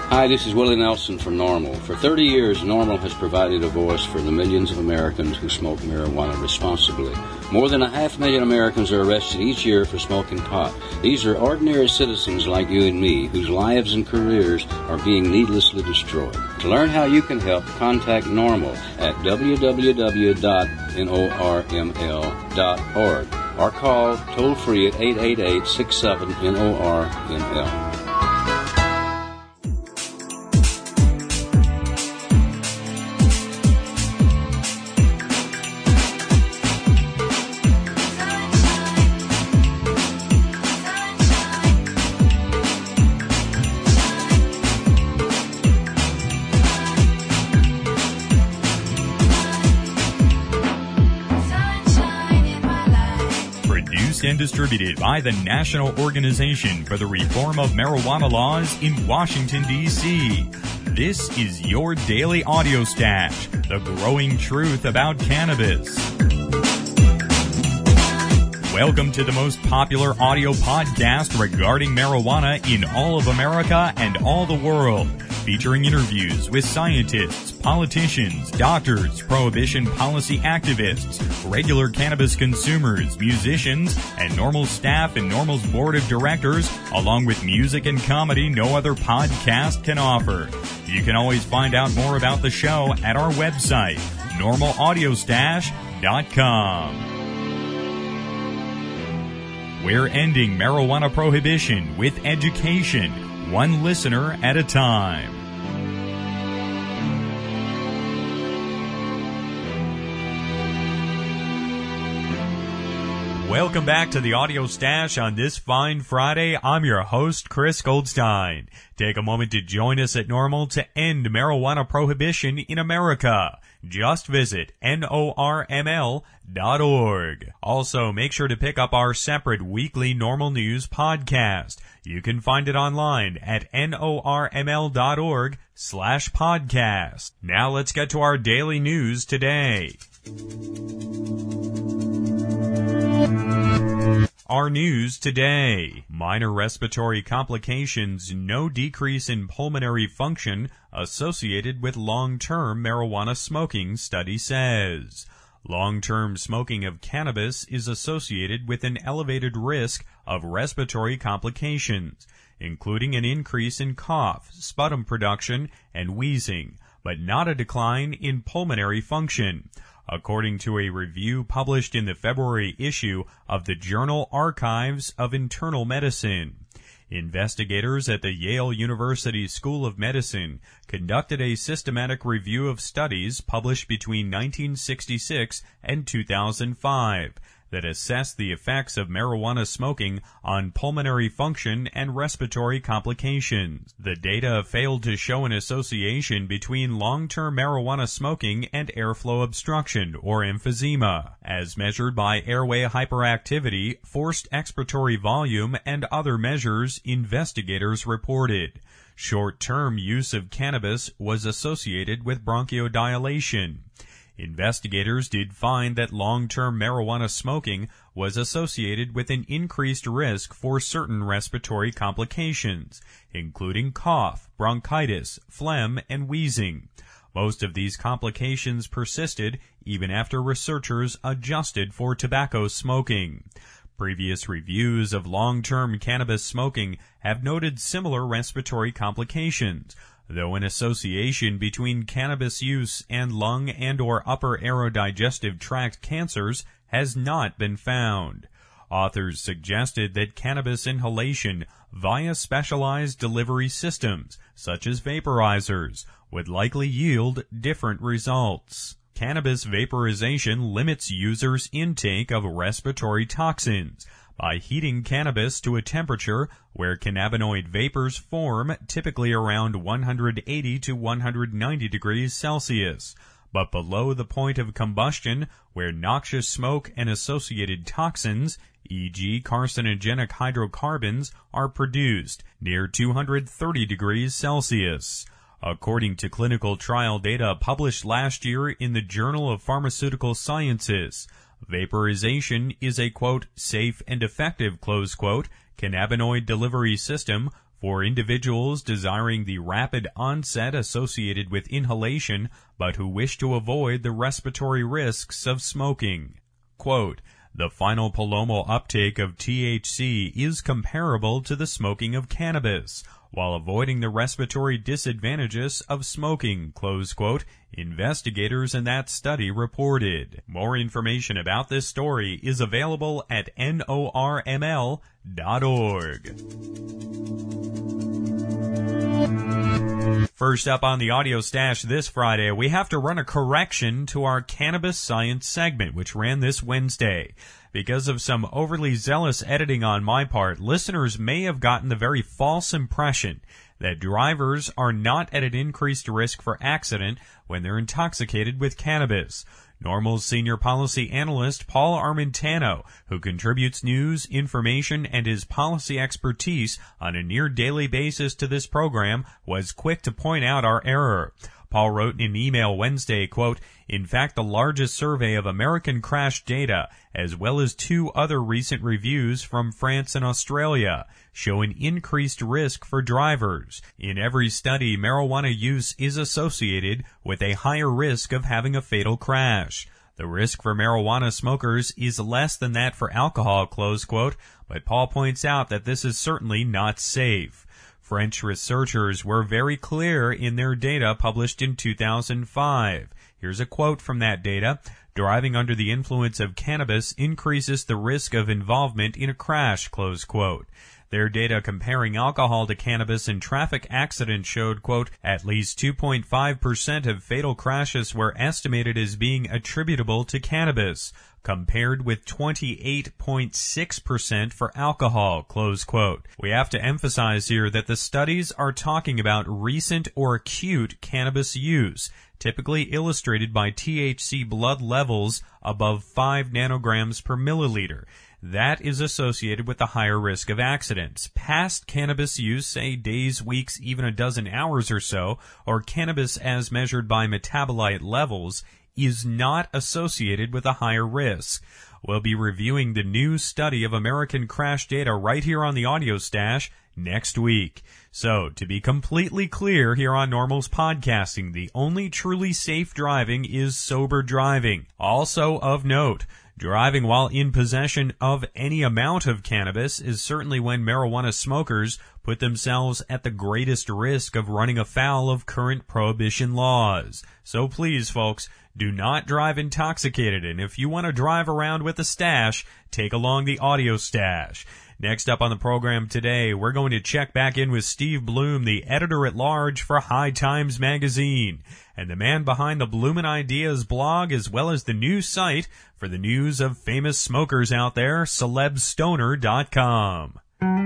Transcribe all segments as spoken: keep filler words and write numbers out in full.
Hi, this is Willie Nelson for NORML. For thirty years, NORML has provided a voice for the millions of Americans who smoke marijuana responsibly. More than a half million Americans are arrested each year for smoking pot. These are ordinary citizens like you and me whose lives and careers are being needlessly destroyed. To learn how you can help, contact NORML at w w w dot norml dot org or call toll-free at eight eight eight, six seven, N O R M L. And distributed by the National Organization for the Reform of Marijuana Laws in Washington, D C This is your daily audio stash, the growing truth about cannabis. Welcome to the most popular audio podcast regarding marijuana in all of America and all the world, featuring interviews with scientists, politicians, doctors, prohibition policy activists, regular cannabis consumers, musicians, and NORML staff and NORML's board of directors, along with music and comedy no other podcast can offer. You can always find out more about the show at our website, normal audio stash dot com. We're ending marijuana prohibition with education, one listener at a time. Welcome back to the Audio Stash on this fine Friday. I'm your host, Chris Goldstein. Take a moment to join us at NORML to end marijuana prohibition in America. Just visit N O R M L dot org. Also, make sure to pick up our separate weekly NORML News podcast. You can find it online at N O R M L dot org slash podcast. Now let's get to our daily news today. Our news today. Minor respiratory complications, no decrease in pulmonary function associated with long-term marijuana smoking, study says. Long-term smoking of cannabis is associated with an elevated risk of respiratory complications, including an increase in cough, sputum production, and wheezing, but not a decline in pulmonary function, according to a review published in the February issue of the Journal Archives of Internal Medicine. Investigators at the Yale University School of Medicine conducted a systematic review of studies published between nineteen sixty-six and two thousand five that assessed the effects of marijuana smoking on pulmonary function and respiratory complications. The data failed to show an association between long-term marijuana smoking and airflow obstruction, or emphysema, as measured by airway hyperactivity, forced expiratory volume, and other measures, investigators reported. Short-term use of cannabis was associated with bronchodilation. Investigators did find that long-term marijuana smoking was associated with an increased risk for certain respiratory complications, including cough, bronchitis, phlegm, and wheezing. Most of these complications persisted even after researchers adjusted for tobacco smoking. Previous reviews of long-term cannabis smoking have noted similar respiratory complications, though an association between cannabis use and lung and or upper aerodigestive tract cancers has not been found. Authors suggested that cannabis inhalation via specialized delivery systems, such as vaporizers, would likely yield different results. Cannabis vaporization limits users' intake of respiratory toxins by heating cannabis to a temperature where cannabinoid vapors form, typically around one hundred eighty to one hundred ninety degrees Celsius, but below the point of combustion where noxious smoke and associated toxins, for example carcinogenic hydrocarbons, are produced, near two hundred thirty degrees Celsius. According to clinical trial data published last year in the Journal of Pharmaceutical Sciences, vaporization is a, quote, safe and effective, close quote, cannabinoid delivery system for individuals desiring the rapid onset associated with inhalation but who wish to avoid the respiratory risks of smoking. Quote, the final palomal uptake of T H C is comparable to the smoking of cannabis, while avoiding the respiratory disadvantages of smoking, close quote, investigators in that study reported. More information about this story is available at N O R M L dot org. First up on the Audio Stash this Friday, we have to run a correction to our Cannabis Science segment, which ran this Wednesday. Because of some overly zealous editing on my part, listeners may have gotten the very false impression that drivers are not at an increased risk for accident when they're intoxicated with cannabis. Normal's senior policy analyst Paul Armentano, who contributes news, information, and his policy expertise on a near-daily basis to this program, was quick to point out our error. Paul wrote in an email Wednesday, quote, in fact, the largest survey of American crash data, as well as two other recent reviews from France and Australia, show an increased risk for drivers. In every study, marijuana use is associated with a higher risk of having a fatal crash. The risk for marijuana smokers is less than that for alcohol, close quote, but Paul points out that this is certainly not safe. French researchers were very clear in their data published in two thousand five. Here's a quote from that data. Driving under the influence of cannabis increases the risk of involvement in a crash, close quote. Their data comparing alcohol to cannabis in traffic accidents showed, quote, at least two point five percent of fatal crashes were estimated as being attributable to cannabis, compared with twenty-eight point six percent for alcohol, close quote. We have to emphasize here that the studies are talking about recent or acute cannabis use, typically illustrated by T H C blood levels above five nanograms per milliliter. That is associated with a higher risk of accidents. Past cannabis use, say days, weeks, even a dozen hours or so, or cannabis as measured by metabolite levels, is not associated with a higher risk. We'll be reviewing the new study of American crash data right here on the Audio Stash next week. So, to be completely clear here on Normal's Podcasting, the only truly safe driving is sober driving. Also of note, driving while in possession of any amount of cannabis is certainly when marijuana smokers put themselves at the greatest risk of running afoul of current prohibition laws. So please, folks, do not drive intoxicated, and if you want to drive around with a stash, take along the Audio Stash. Next up on the program today, we're going to check back in with Steve Bloom, the editor-at-large for High Times Magazine, and the man behind the Bloomin' Ideas blog, as well as the new site for the news of famous smokers out there, celeb stoner dot com.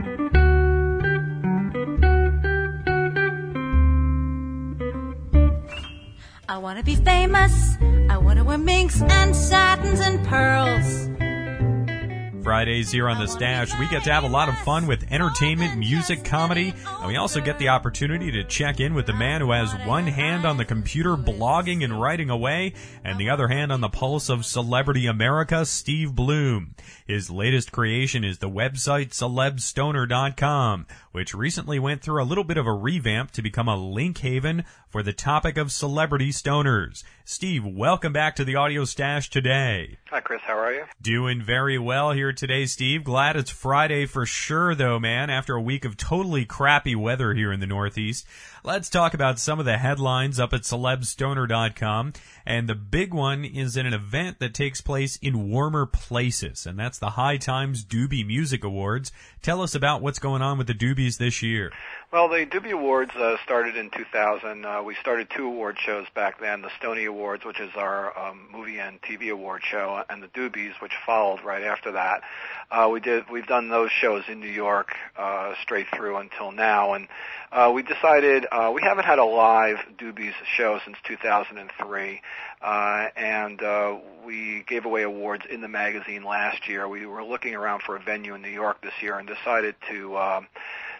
I want to be famous. I want to wear minks and satins and pearls. Fridays here on The Stash, we get to have a lot of fun with entertainment, music, comedy, and we also get the opportunity to check in with the man who has one hand on the computer blogging and writing away, and the other hand on the pulse of celebrity America, Steve Bloom. His latest creation is the website celeb stoner dot com, which recently went through a little bit of a revamp to become a link haven for the topic of celebrity stoners. Steve, welcome back to the Audio Stash today. Hi, Chris. How are you? Doing very well here today, Steve. Glad it's Friday for sure, though, man, after a week of totally crappy weather here in the Northeast. Let's talk about some of the headlines up at celeb stoner dot com. And the big one is in an event that takes place in warmer places, and that's the High Times Doobie Music Awards. Tell us about what's going on with the Doobies this year. Well, the Doobie Awards uh, started in two thousand. Uh, we started two award shows back then, the Stony Awards, which is our um, movie and T V award show, and the Doobies, which followed right after that. Uh, we did, we've done those shows in New York uh, straight through until now, and uh, we decided uh, we haven't had a live Doobies show since two thousand three, uh, and uh, we gave away awards in the magazine last year. We were looking around for a venue in New York this year and decided to... Uh,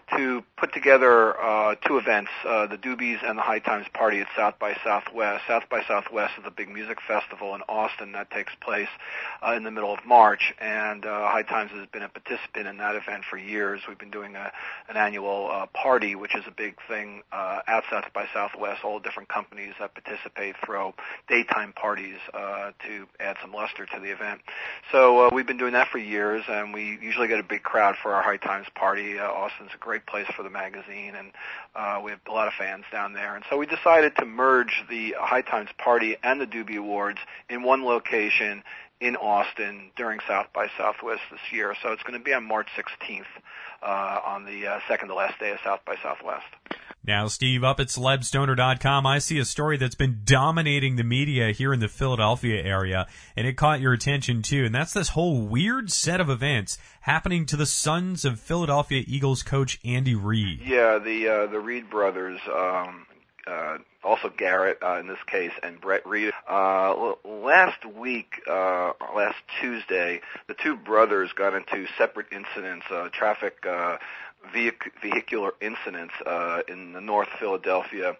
to put together uh, two events, uh, the Doobies and the High Times Party at South by Southwest. South by Southwest is a big music festival in Austin that takes place uh, in the middle of March, and uh, High Times has been a participant in that event for years. We've been doing a, an annual uh, party, which is a big thing uh, at South by Southwest. All different companies that participate throw daytime parties uh, to add some luster to the event. So uh, we've been doing that for years, and we usually get a big crowd for our High Times Party. Uh, Austin's a great place for the magazine, and uh, we have a lot of fans down there. And so we decided to merge the High Times Party and the Doobie Awards in one location in Austin during South by Southwest this year. So it's going to be on March sixteenth uh, on the uh, second to last day of South by Southwest. Now, Steve, up at celeb stoner dot com, I see a story that's been dominating the media here in the Philadelphia area, and it caught your attention, too, and that's this whole weird set of events happening to the sons of Philadelphia Eagles coach Andy Reid. Yeah, the uh, the Reid brothers, um, uh, also Garrett uh, in this case, and Brett Reid. Uh, last week, uh, last Tuesday, the two brothers got into separate incidents, uh, traffic uh Vehic- vehicular incidents uh, in the North Philadelphia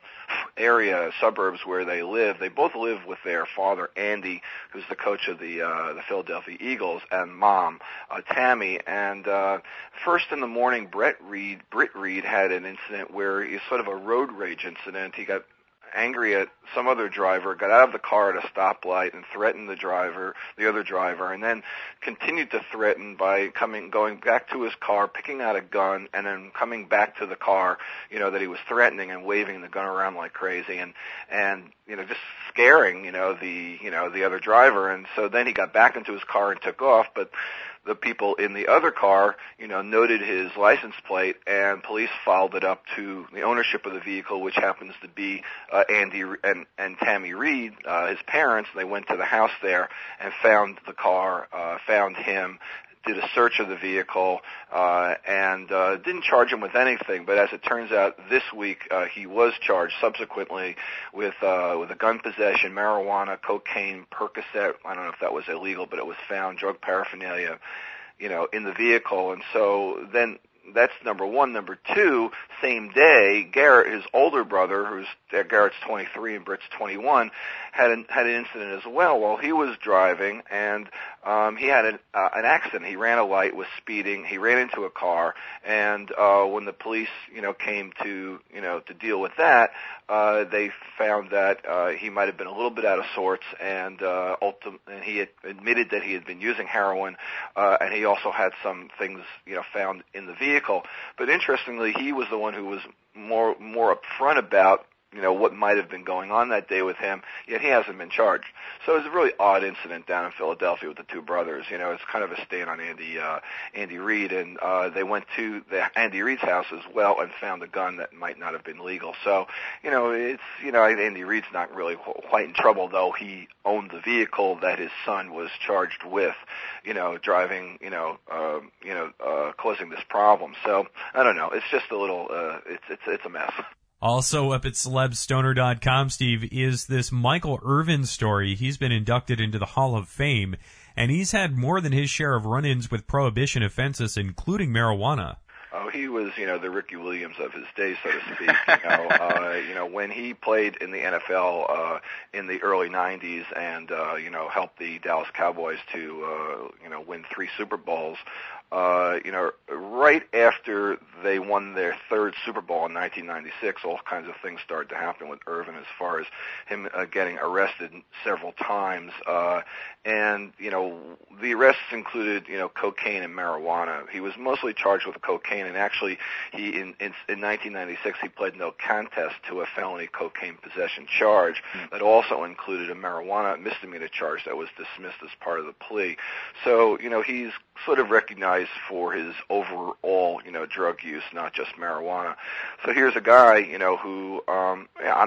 area, suburbs where they live. They both live with their father, Andy, who's the coach of the uh, the Philadelphia Eagles, and mom, uh, Tammy. And uh, first in the morning, Brett Reid, Britt Reid had an incident where he's sort of a road rage incident. He got angry at some other driver, got out of the car at a stoplight and threatened the driver, the other driver, and then continued to threaten by coming, going back to his car, picking out a gun, and then coming back to the car, you know, that he was threatening and waving the gun around like crazy, and and you know, just scaring, you know, the you know the other driver. And so then he got back into his car and took off, but the people in the other car, you know, noted his license plate, and police followed it up to the ownership of the vehicle, which happens to be uh, Andy and, and Tammy Reid, uh, his parents. They went to the house there and found the car, uh, found him, did a search of the vehicle, uh, and uh, didn't charge him with anything. But as it turns out, this week uh, he was charged subsequently with uh, with a gun possession, marijuana, cocaine, Percocet. I don't know if that was illegal, but it was found, drug paraphernalia, you know, in the vehicle. And so then that's number one. Number two, same day, Garrett, his older brother, who's uh, Garrett's twenty-three and Britt's twenty-one, had an, had an incident as well while he was driving, and um, he had an, uh, an accident. He ran a light, was speeding. He ran into a car, and uh, when the police, you know, came to, you know, to deal with that, uh, they found that uh, he might have been a little bit out of sorts, and uh, ultim- and he had admitted that he had been using heroin, uh, and he also had some things, you know, found in the vehicle. But interestingly, he was the one who was more more upfront about, you know, what might have been going on that day with him, yet he hasn't been charged. So it was a really odd incident down in Philadelphia with the two brothers. You know, it's kind of a stain on Andy uh, Andy Reid, and uh, they went to the Andy Reid's house as well and found a gun that might not have been legal. So, you know, it's, you know, Andy Reid's not really quite in trouble, though he owned the vehicle that his son was charged with, you know, driving, you know, uh, you know, uh, causing this problem. So I don't know. It's just a little, uh, it's it's it's a mess. Also up at celeb stoner dot com, Steve, is this Michael Irvin story. He's been inducted into the Hall of Fame, and he's had more than his share of run-ins with prohibition offenses, including marijuana. Oh, he was, you know, the Ricky Williams of his day, so to speak. You know, uh, you know, when he played in the N F L uh, in the early nineties, and uh, you know, helped the Dallas Cowboys to, uh, you know, win three Super Bowls. Uh, you know, right after they won their third Super Bowl in nineteen ninety-six, all kinds of things started to happen with Irvin, as far as him uh, getting arrested several times. Uh, and, you know, the arrests included, you know, cocaine and marijuana. He was mostly charged with cocaine, and actually, he in, in, in nineteen ninety-six, he pled no contest to a felony cocaine possession charge mm. that also included a marijuana misdemeanor charge that was dismissed as part of the plea. So, you know, he's sort of recognized for his overall, you know, drug use, not just marijuana. So here's a guy, you know, who um, I'm not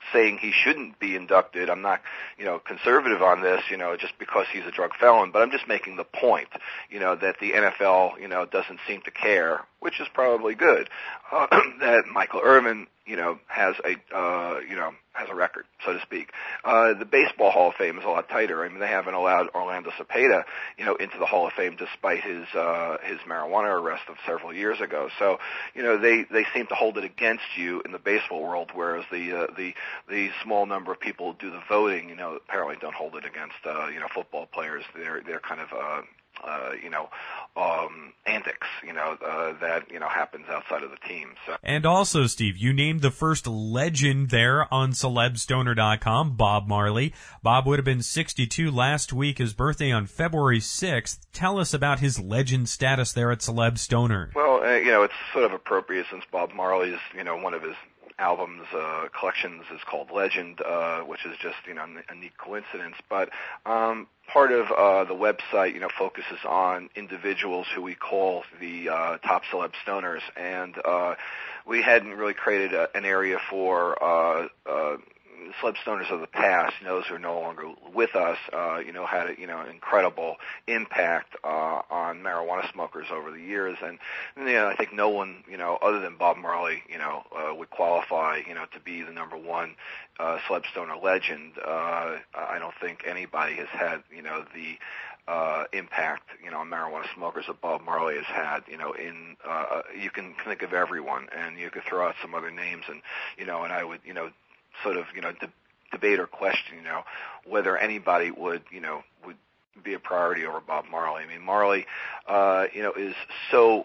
saying he shouldn't be inducted. I'm not, you know, conservative on this, you know, just because he's a drug felon, but I'm just making the point, you know, that the N F L, you know, doesn't seem to care, which is probably good, uh, that Michael Irvin, you know, has a, uh, you know, has a record, so to speak. Uh, the Baseball Hall of Fame is a lot tighter. I mean, they haven't allowed Orlando Cepeda, you know, into the Hall of Fame despite his, uh, his marijuana arrest of several years ago. So, you know, they, they seem to hold it against you in the baseball world, whereas the, uh, the, the small number of people who do the voting, you know, apparently don't hold it against, uh, you know, football players. They're, they're kind of, uh, Uh, you know, um, antics, you know, uh, that, you know, happens outside of the team. So. And also, Steve, you named the first legend there on celeb stoner dot com, Bob Marley. Bob would have been sixty-two last week, his birthday on February sixth. Tell us about his legend status there at Celeb Stoner. Well, uh, you know, it's sort of appropriate since Bob Marley's, you know, one of his albums, uh, collections is called Legend, uh, which is just, you know, a neat coincidence. But um, part of uh, the website, you know, focuses on individuals who we call the uh, top celeb stoners, and uh, we hadn't really created a, an area for uh, uh, celeb stoners of the past, you know, those who are no longer with us, uh, you know, had a, you know, incredible impact uh, on marijuana smokers over the years, and you know, I think no one, you know, other than Bob Marley, you know, uh, would qualify, you know, to be the number one uh, celeb stoner legend. Uh, I don't think anybody has had, you know, the Uh, impact, you know, on marijuana smokers that Bob Marley has had, you know, in, uh, you can think of everyone, and you could throw out some other names, and, you know, and I would, you know, sort of, you know, de- debate or question, you know, whether anybody would, you know, would be a priority over Bob Marley. I mean, Marley, uh, you know, is so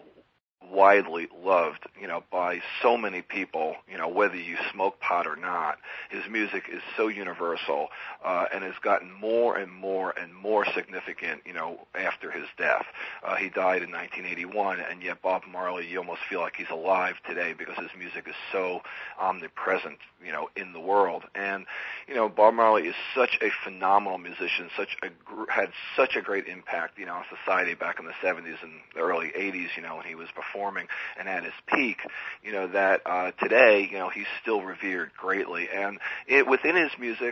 widely loved, you know, by so many people, you know, whether you smoke pot or not. His music is so universal, uh, and has gotten more and more and more significant, you know, after his death. Uh, he died in nineteen eighty-one, and yet Bob Marley, you almost feel like he's alive today because his music is so omnipresent, you know, in the world. And, you know, Bob Marley is such a phenomenal musician, such a, had such a great impact, you know, on society back in the seventies and the early eighties, you know, when he was performing and at his peak, you know, that uh, today, you know, he's still revered greatly. And it, within his music,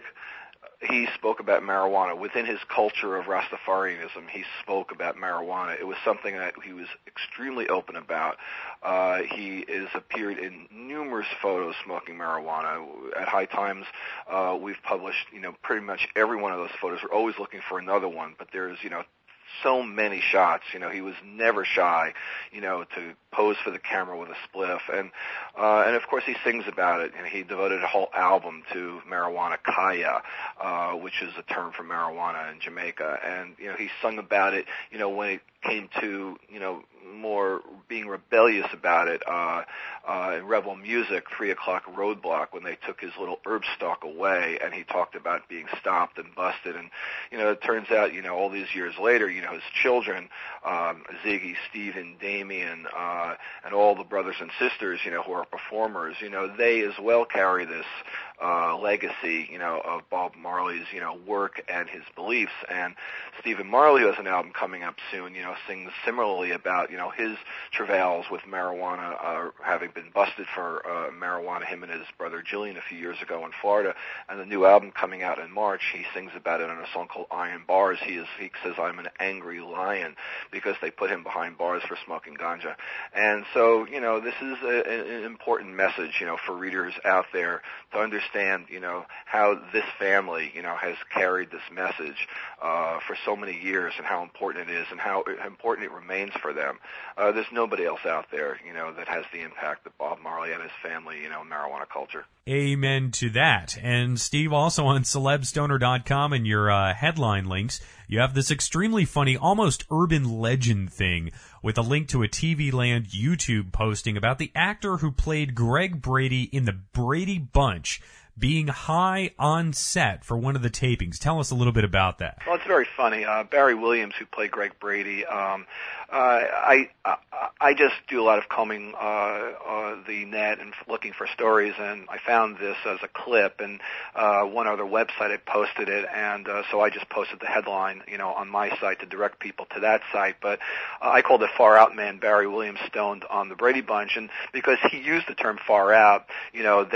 he spoke about marijuana. Within his culture of Rastafarianism, he spoke about marijuana. It was something that he was extremely open about. Uh, he has appeared in numerous photos smoking marijuana. At High Times, uh, we've published, you know, pretty much every one of those photos. We're always looking for another one, but there's, you know, so many shots. You know, he was never shy, you know, to pose for the camera with a spliff. And, uh, and of course he sings about it. And he devoted a whole album to marijuana kaya, uh, which is a term for marijuana in Jamaica. And, you know, he sung about it, you know, when it came to, you know, more being rebellious about it, uh, uh, in Rebel Music, Three O'Clock Roadblock, when they took his little herb stalk away, and he talked about being stopped and busted. And, you know, it turns out, you know, all these years later, you know, his children, um, Ziggy, Stephen, Damien, uh, and all the brothers and sisters, you know, who are performers, you know, they as well carry this, uh, legacy, you know, of Bob Marley's, you know, work and his beliefs. And Stephen Marley, who has an album coming up soon, you know, sings similarly about, you know, his travails with marijuana, uh, having been busted for uh, marijuana, him and his brother Jillian a few years ago in Florida. And the new album coming out in March, he sings about it on a song called Iron Bars. He is, he says, I'm an angry lion, because they put him behind bars for smoking ganja. And so, you know, this is a, an important message, you know, for readers out there to understand, you know, how this family, you know, has carried this message uh, for so many years, and how important it is, and how important it remains for them. Uh, there's nobody else out there, you know, that has the impact that Bob Marley and his family, you know, in marijuana culture. Amen to that. And Steve, also on celeb stoner dot com and your uh, headline links, you have this extremely funny, almost urban legend thing with a link to a T V Land YouTube posting about the actor who played Greg Brady in the Brady Bunch being high on set for one of the tapings. Tell us a little bit about that. Well, it's very funny. Uh, Barry Williams, who played Greg Brady, um, uh, I, I I just do a lot of combing uh, uh, the net and looking for stories, and I found this as a clip, and uh, one other website had posted it, and uh, so I just posted the headline, you know, on my site to direct people to that site. But uh, I called it Far Out Man. Barry Williams stoned on the Brady Bunch, and because he used the term far out, you know, they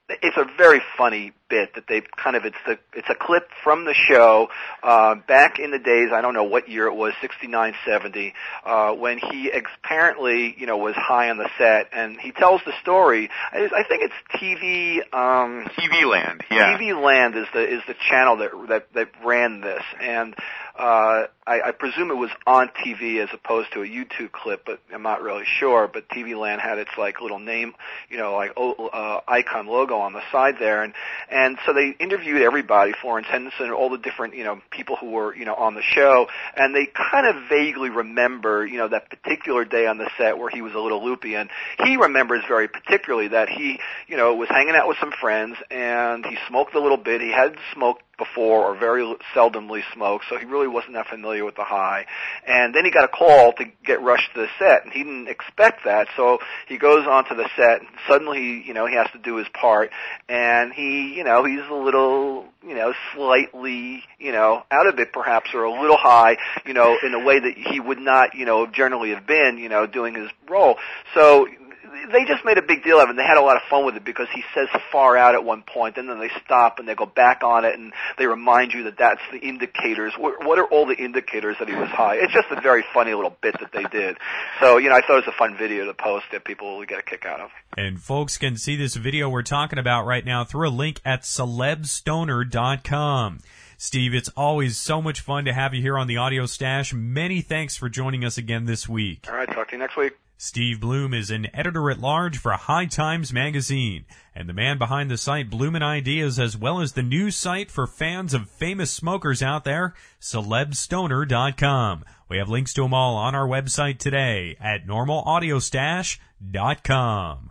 it's a very funny bit that they've kind of, it's the, it's a clip from the show, uh, back in the days, I don't know what year it was, sixty-nine, seventy, uh, when he ex- apparently, you know, was high on the set, and he tells the story, I, I think it's T V, um... T V Land, yeah. T V Land is the, is the channel that, that, that ran this, and, uh, I, I presume it was on T V as opposed to a YouTube clip, but I'm not really sure, but T V Land had its, like, little name, you know, like, oh, uh, icon logo on the side there, and, and so they interviewed everybody, Florence Henderson, all the different, you know, people who were, you know, on the show, and they kind of vaguely remember, you know, that particular day on the set where he was a little loopy, and he remembers very particularly that he, you know, was hanging out with some friends, and he smoked a little bit. He hadn't smoked before or very seldomly smoked, so he really wasn't that familiar with the high. And then he got a call to get rushed to the set, and he didn't expect that, so he goes onto the set, and suddenly, you know, he has to do his part, and he, you know, he's a little, you know, slightly, you know, out of it perhaps, or a little high, you know, in a way that he would not, you know, generally have been, you know, doing his role. So they just made a big deal of it, and they had a lot of fun with it because he says far out at one point, and then they stop and they go back on it, and they remind you that that's the indicators. What, what are all the indicators that he was high? It's just a very funny little bit that they did. So, you know, I thought it was a fun video to post that people will get a kick out of. And folks can see this video we're talking about right now through a link at celeb stoner dot com. Steve, it's always so much fun to have you here on the Audio Stash. Many thanks for joining us again this week. All right, talk to you next week. Steve Bloom is an editor-at-large for High Times Magazine and the man behind the site Bloomin' Ideas, as well as the news site for fans of famous smokers out there, celeb stoner dot com. We have links to them all on our website today at normal audio stash dot com.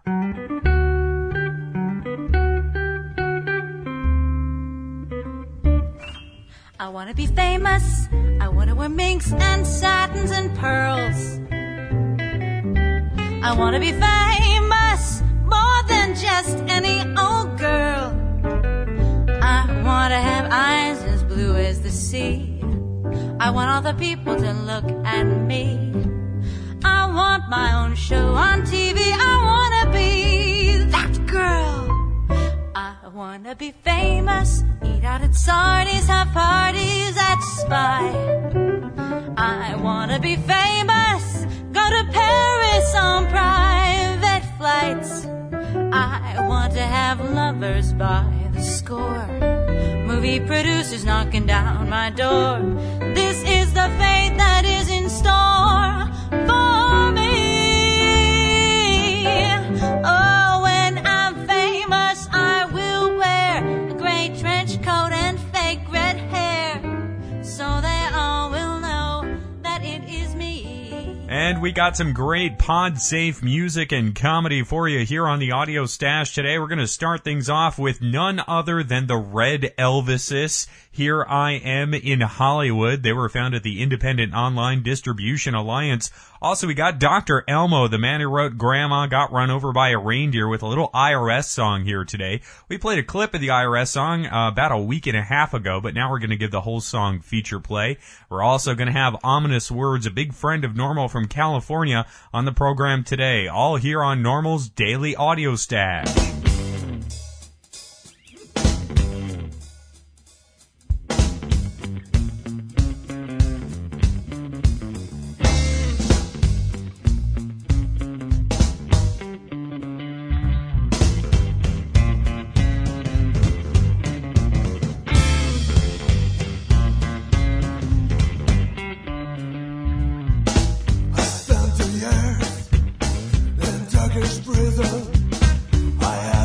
I want to be famous. I want to wear minks and satins and pearls. I want to be famous, more than just any old girl. I want to have eyes as blue as the sea. I want all the people to look at me. I want my own show on T V. I want to be that girl. I want to be famous, eat out at Sardi's, have parties at Spy. I want to be famous, go to Paris on private flights. I want to have lovers by the score, movie producers knocking down my door. This is the fate that is in store for me. Oh, when I'm famous, I will wear a gray trench coat and fake red hair, so they all will know that it is me. And we got some great pod-safe music and comedy for you here on the Audio Stash today. We're going to start things off with none other than the Red Elvises. Here I Am in Hollywood. They were found at the Independent Online Distribution Alliance. Also, we got Doctor Elmo, the man who wrote Grandma Got Run Over by a Reindeer, with a little I R S song here today. We played a clip of the I R S song uh, about a week and a half ago, but now we're going to give the whole song feature play. We're also going to have Ominous Words, a big friend of Normal from California, on the program today. All here on Normal's Daily Audio Stash. Prison. I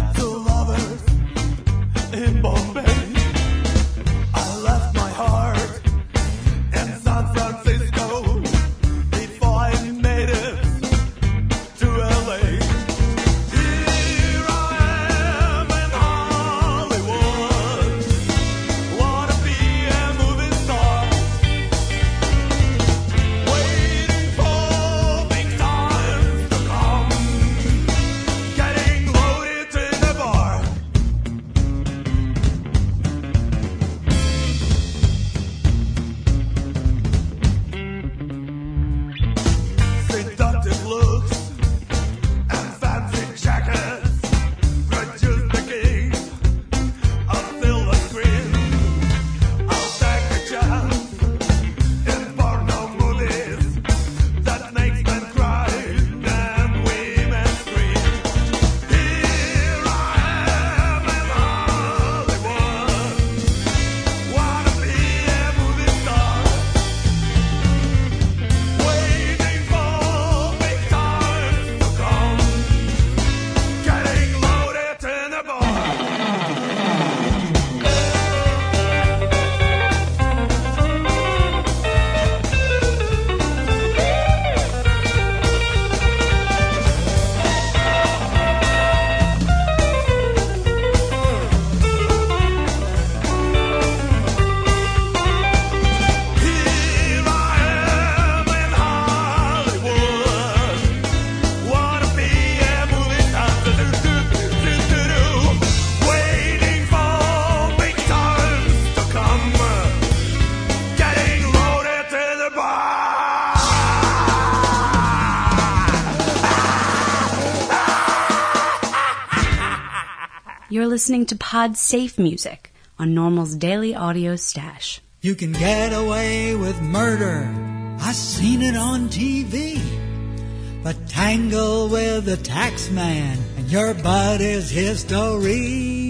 You're listening to Pod Safe Music on Normal's Daily Audio Stash. You can get away with murder. I seen it on T V. But tangle with a tax man and your butt is history.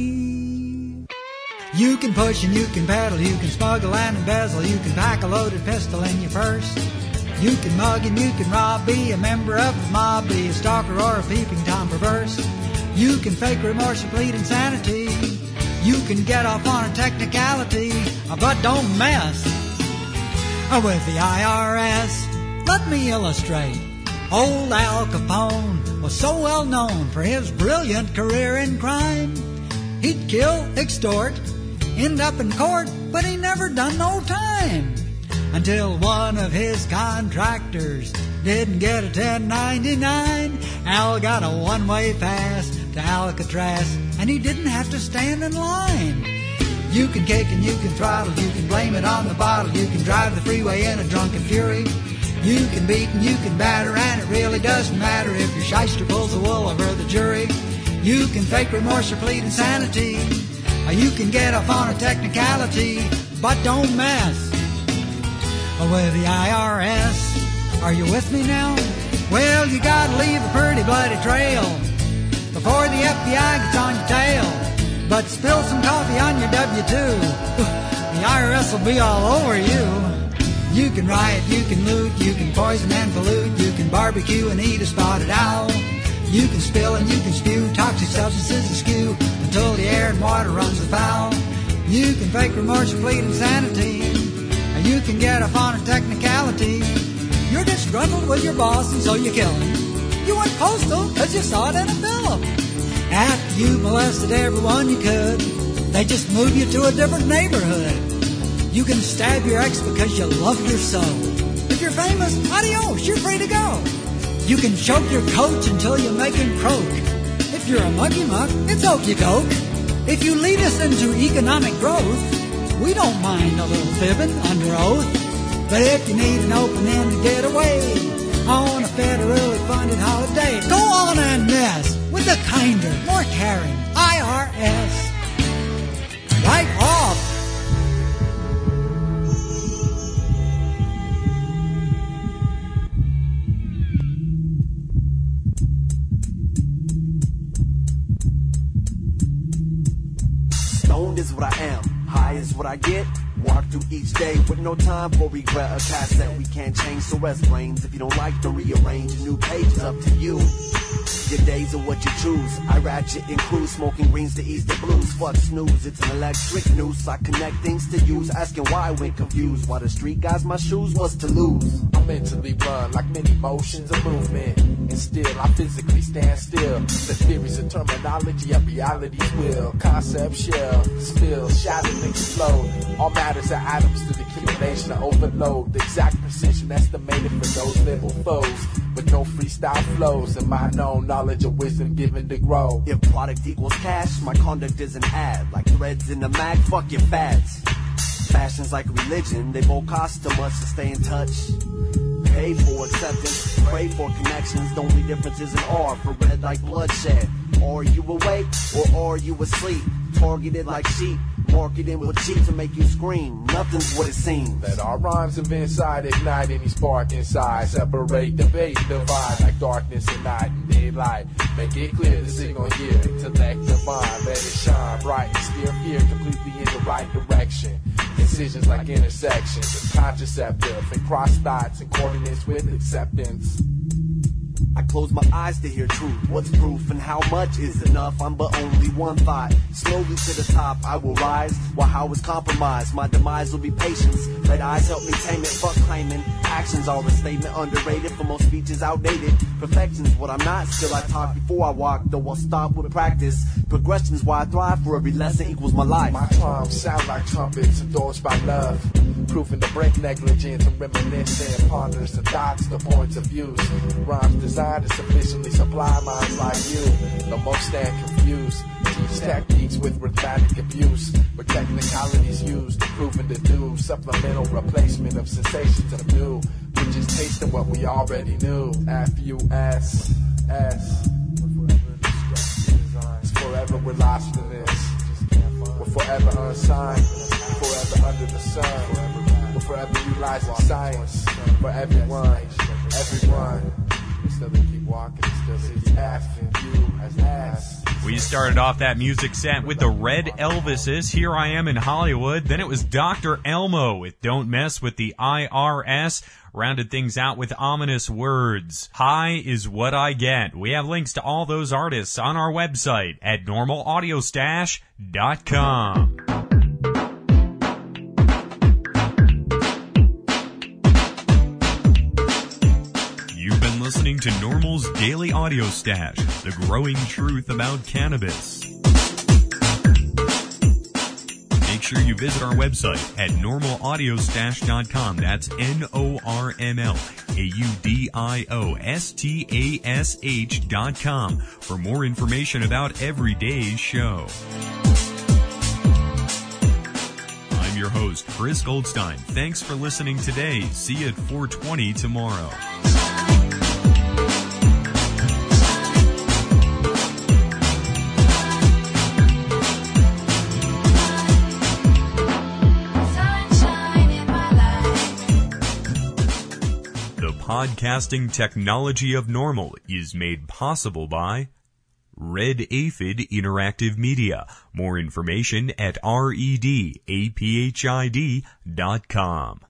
You can push and you can pedal, you can smuggle and embezzle, you can pack a loaded pistol in your purse. You can mug and you can rob, be a member of the mob, be a stalker or a peeping Tom perverse. You can fake remorse and plead insanity. You can get off on a technicality, but don't mess with the I R S. Let me illustrate. Old Al Capone was so well known for his brilliant career in crime. He'd kill, extort, end up in court, but he never done no time. Until one of his contractors didn't get a ten ninety-nine. Al got a one-way pass to Alcatraz, and he didn't have to stand in line. You can kick and you can throttle, you can blame it on the bottle, you can drive the freeway in a drunken fury. You can beat and you can batter, and it really doesn't matter if your shyster pulls the wool over the jury. You can fake remorse or plead insanity. You can get off on a technicality, but don't mess with the I R S. Are you with me now? Well, you gotta leave a pretty bloody trail before the F B I gets on your tail. But spill some coffee on your W two, the I R S will be all over you. You can riot, you can loot, you can poison and pollute, you can barbecue and eat a spotted owl. You can spill and you can spew toxic substances askew until the air and water runs afoul. You can fake remorse or plead insanity. You can get off on a technicality. You're disgruntled with your boss and so you kill him. You went postal because you saw it in a film. After you molested everyone you could, they just moved you to a different neighborhood. You can stab your ex because you love her so. If you're famous, adios, you're free to go. You can choke your coach until you make him croak. If you're a muggy muck, it's okey doke. If you lead us into economic growth, we don't mind a little fibbing under oath. But if you need an open-ended getaway on a federally funded holiday, go on and mess with the kinder, more caring I R S. Right off. Stoned is what I am, high is what I get. Walk through each day with no time for regret. A cassette we can't change, so rest brains. If you don't like to rearrange, a new page is up to you. Your days are what you choose. I ratchet and cruise, smoking greens to ease the blues. Fuck snooze, it's an electric noose. I connect things to use, asking why when confused. Why the street guys my shoes, what's to lose? I mentally run like many motions of movement, and still I physically stand still. The theories of terminology of reality's will. Concept shell, spill, shatter and explode. All matters are atoms to the accumulation of overload. The exact precision estimated for those little foes. But no freestyle flows, and my known knowledge of wisdom given to grow. If product equals cash, my conduct is an ad. Like threads in the mag, fuck your fads. Fashion's like religion, they both cost too much to stay in touch. Pay for acceptance, pray for connections. The only difference is an R for red like bloodshed. Are you awake or are you asleep? Targeted like sheep, marketing with cheap to make you scream. Nothing's what it seems. Let our rhymes of inside ignite any spark inside. Separate, debate, divide like darkness and night and daylight. Make it clear the signal here, intellect divine. Let it shine bright and steer fear completely in the right direction. Incisions like intersections, contraceptive and cross thoughts and coordinates with acceptance. I close my eyes to hear truth. What's proof and how much is enough? I'm but only one thought. Slowly to the top I will rise. While how is compromised, my demise will be patience. Let eyes help me tame it, fuck claiming. Actions are a statement underrated, for most speeches outdated. Perfection's what I'm not, still I talk before I walk. Though I'll stop with practice. Progression's why I thrive, for every lesson equals my life. My drums sound like trumpets endorsed by love. Proving to break negligence and reminiscing. Ponders the thoughts, the points of views. Rhymes designed to sufficiently supply minds like you. No more stand confused. Teach techniques with rhythmic abuse. Where technicalities used, proven to do. Supplemental replacement of sensations of new. Which is tasting what we already knew. F U S S. It's forever forever we're lost in this. We're forever unsigned, forever under the sun. We're forever utilizing science for everyone, everyone. Still they keep walking, still they keep asking you as asked. We started off that music set with the Red Elvises, Here I Am in Hollywood. Then it was Doctor Elmo with Don't Mess with the I R S. Rounded things out with Ominous Words. High is What I Get. We have links to all those artists on our website at normal audio stash dot com. You've been listening to Normal's Daily Audio Stash, the growing truth about cannabis. Make sure you visit our website at normal audio stash dot com. That's N O R M L A U D I O S T A S H dot com for more information about every day's show. I'm your host, Chris Goldstein. Thanks for listening today. See you at four twenty tomorrow. Podcasting technology of Normal is made possible by Red Aphid Interactive Media. More information at red aphid dot com.